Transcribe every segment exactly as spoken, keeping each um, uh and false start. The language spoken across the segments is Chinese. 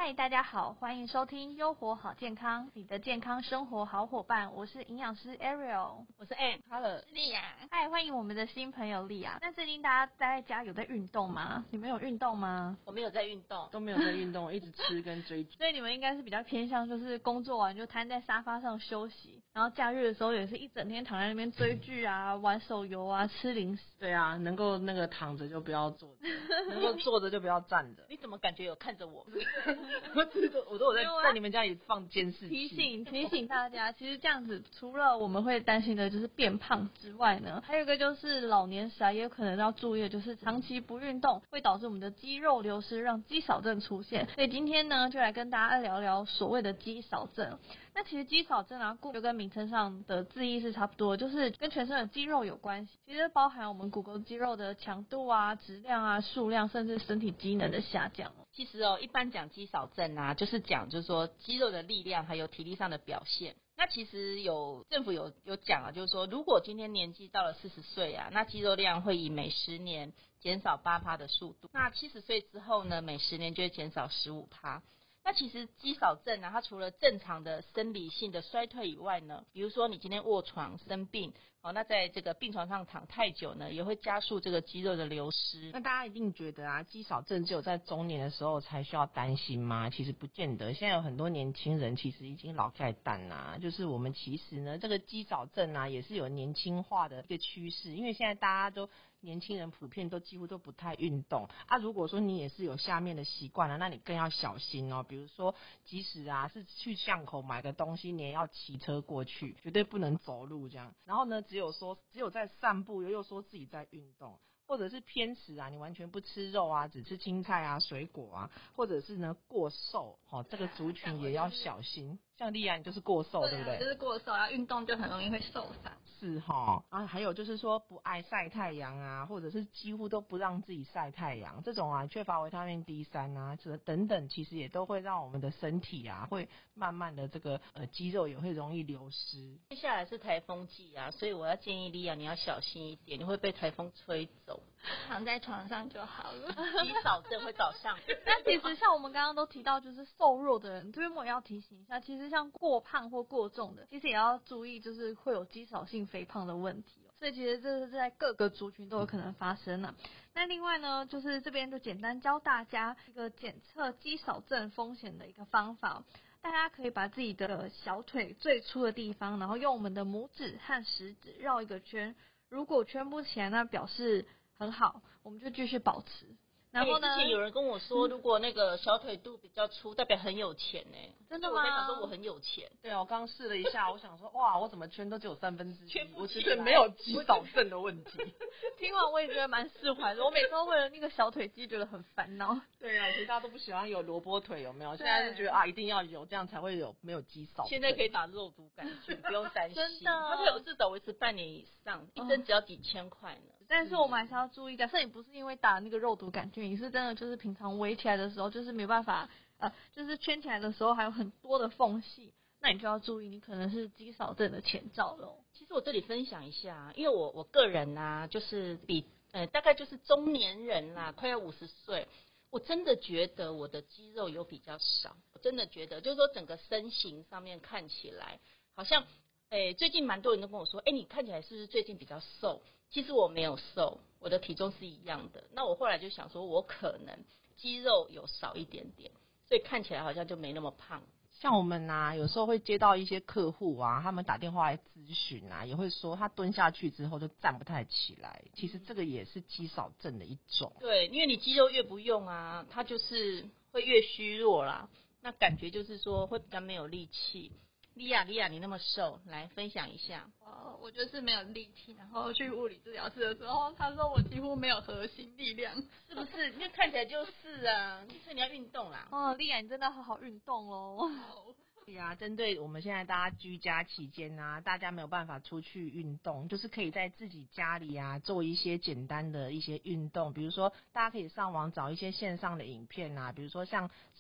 嗨，大家好，欢迎收听优活好健康，你的健康生活好伙伴。我是营养师 Ariel， 我是 Ann， 他的莉亚。嗨，欢迎我们的新朋友莉亚。那最近大家待在家有在运动吗？你们有运动吗？ 我没有在运动， 都没有在运动，一直吃跟追剧。 所以你们应该是比较偏向就是工作完就瘫在沙发上休息，然后假日的时候也是一整天躺在那边追剧啊、玩手游啊、吃零食。 对啊，能够那个躺着就不要坐着，能够坐着就不要站着。 你怎么感觉有看着我？ 我都我都有在在你们家里放监视器。 提醒提醒大家，其实这样子除了我们会担心的就是变胖之外呢，还有一个就是老年时啊也有可能要注意的就是长期不运动会导致我们的肌肉流失，让肌少症出现。所以今天呢就来跟大家聊聊所谓的肌少症。那其实肌少症啊，就跟名称上的字义是差不多，就是跟全身的肌肉有关系。其实包含我们骨骼肌肉的强度啊、质量啊、数量，甚至身体机能的下降哦。 其实哦，一般讲肌少症啊，就是讲就是说肌肉的力量还有体力上的表现。那其实有政府有有讲啊，就是说如果今天年纪到了四十岁啊，那肌肉量会以每十年减少八趴的速度。那七十岁之后呢，每十年就会减少十五趴。那其实肌少症啊，它除了正常的生理性的衰退以外呢，比如说你今天卧床生病，哦，那在这个病床上躺太久呢，也会加速这个肌肉的流失。 那大家一定觉得啊，肌少症只有在中年的时候才需要担心吗？其实不见得，现在有很多年轻人其实已经老盖蛋啦。就是我们其实呢，这个肌少症啊，也是有年轻化的一个趋势，因为现在大家都年轻人普遍都几乎都不太运动啊。如果说你也是有下面的习惯了，那你更要小心哦。比如说，即使啊是去巷口买个东西，你也要骑车过去，绝对不能走路这样。然后呢，只有说只有在散步，又又说自己在运动。或者是偏食啊，你完全不吃肉啊，只吃青菜啊、水果啊，或者是呢过瘦，哦，这个族群也要小心。像莉亚，你就是过瘦， 对,、啊、 对不对？ 就是过瘦啊，运动就很容易会受伤。 是哈，啊，还有就是说不爱晒太阳啊，或者是几乎都不让自己晒太阳，这种啊缺乏维他命 D 三 啊，这等等，其实也都会让我们的身体啊，会慢慢的这个呃肌肉也会容易流失。 接下来是台风季啊，所以我要建议莉亚你要小心一点，你会被台风吹走。 躺在床上就好了。 肌少症会找上。 那其实像我们刚刚都提到，就是瘦弱的人，这边我也要提醒一下，其实像过胖或过重的，其实也要注意，就是会有肌少性肥胖的问题哦。所以其实这是在各个族群都有可能发生啊。那另外呢，就是这边就简单教大家一个检测肌少症风险的一个方法。大家可以把自己的小腿最粗的地方，然后用我们的拇指和食指绕一个圈，如果圈不起来，那表示很好，我们就继续保持。然后呢、 欸、之前有人跟我说，如果那个小腿肚比较粗，代表很有钱呢、欸。 真的吗？ 我在想说我很有钱。 对啊，我刚试了一下，我想说哇，我怎么圈都只有三分之一， 圈不我起来觉得没有肌少症的问题。 听完我也觉得蛮释怀的，我每次都为了那个小腿肌觉得很烦恼。 对啊，其实大家都不喜欢有萝卜腿，有没有？现在就觉得啊，一定要有，这样才会有没有肌少症。 现在可以打肉毒杆菌，不用担心。 真的， 它可以有至少维持半年以上，一针只要几千块呢。 但是我们还是要注意，假设你不是因为打那个肉毒杆菌，你是真的就是平常围起来的时候，就是没办法，呃，就是圈起来的时候还有很多的缝隙，那你就要注意，你可能是肌少症的前兆咯。 其实我这里分享一下，因为我我个人啊，就是比呃大概就是中年人啦，快要五十岁，我真的觉得我的肌肉有比较少，我真的觉得就是说整个身形上面看起来好像。诶，最近蛮多人都跟我说，诶，你看起来是不是最近比较瘦？其实我没有瘦，我的体重是一样的。那我后来就想说，我可能肌肉有少一点点，所以看起来好像就没那么胖。 像我们啊，有时候会接到一些客户啊，他们打电话来咨询啊，也会说他蹲下去之后就站不太起来。其实这个也是肌少症的一种。 对，因为你肌肉越不用啊，它就是会越虚弱啦。那感觉就是说会比较没有力气。莉亚，莉亚，你那么瘦，来分享一下。 哦，我就是没有力气，然后去物理治疗室的时候，他说我几乎没有核心力量， 是不是？因为看起来就是啊，所以你要运动啦。 哦，莉亚，你真的好好运动咯。 对呀、啊，针对我们现在大家居家期间啊，大家没有办法出去运动，就是可以在自己家里啊做一些简单的一些运动，比如说大家可以上网找一些线上的影片啊，比如说像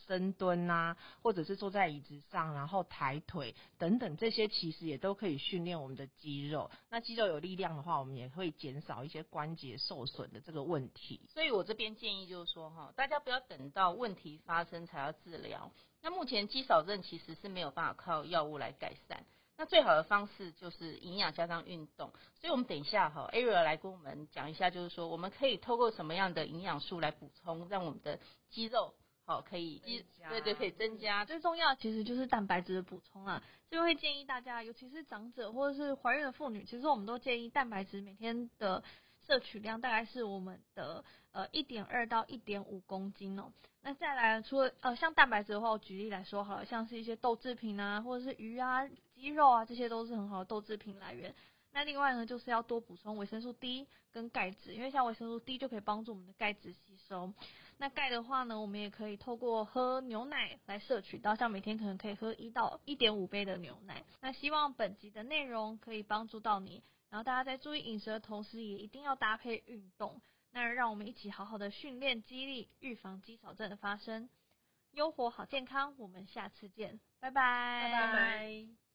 深蹲啊，或者是坐在椅子上，然后抬腿等等，这些其实也都可以训练我们的肌肉。那肌肉有力量的话，我们也会减少一些关节受损的这个问题。 所以我这边建议就是说哈，大家不要等到问题发生才要治疗。那目前肌少症其实是没有办法靠药物来改善，那最好的方式就是营养加上运动。所以我们等一下哈 Ariel 来跟我们讲一下，就是说我们可以透过什么样的营养素来补充，让我们的肌肉好可以肌对对可以增加。 最重要的其实就是蛋白质的补充啦，所以会建议大家，尤其是长者或者是怀孕的妇女，其实我们都建议蛋白质每天的摄取量大概是我们的呃 一点二 到 一点五 公斤哦。那再来除了呃像蛋白质的话，我举例来说好了，像是一些豆制品啊，或者是鱼啊、鸡肉啊，这些都是很好的豆制品来源。那另外呢，就是要多补充维生素 D 跟钙质，因为像维生素 D 就可以帮助我们的钙质吸收。那钙的话呢，我们也可以透过喝牛奶来摄取到，像每天可能可以喝一到 一点五 杯的牛奶。那希望本集的内容可以帮助到你，然后大家在注意饮食的同时，也一定要搭配运动。那让我们一起好好的训练肌力，预防肌少症的发生。优活好健康，我们下次见，拜拜， 拜拜。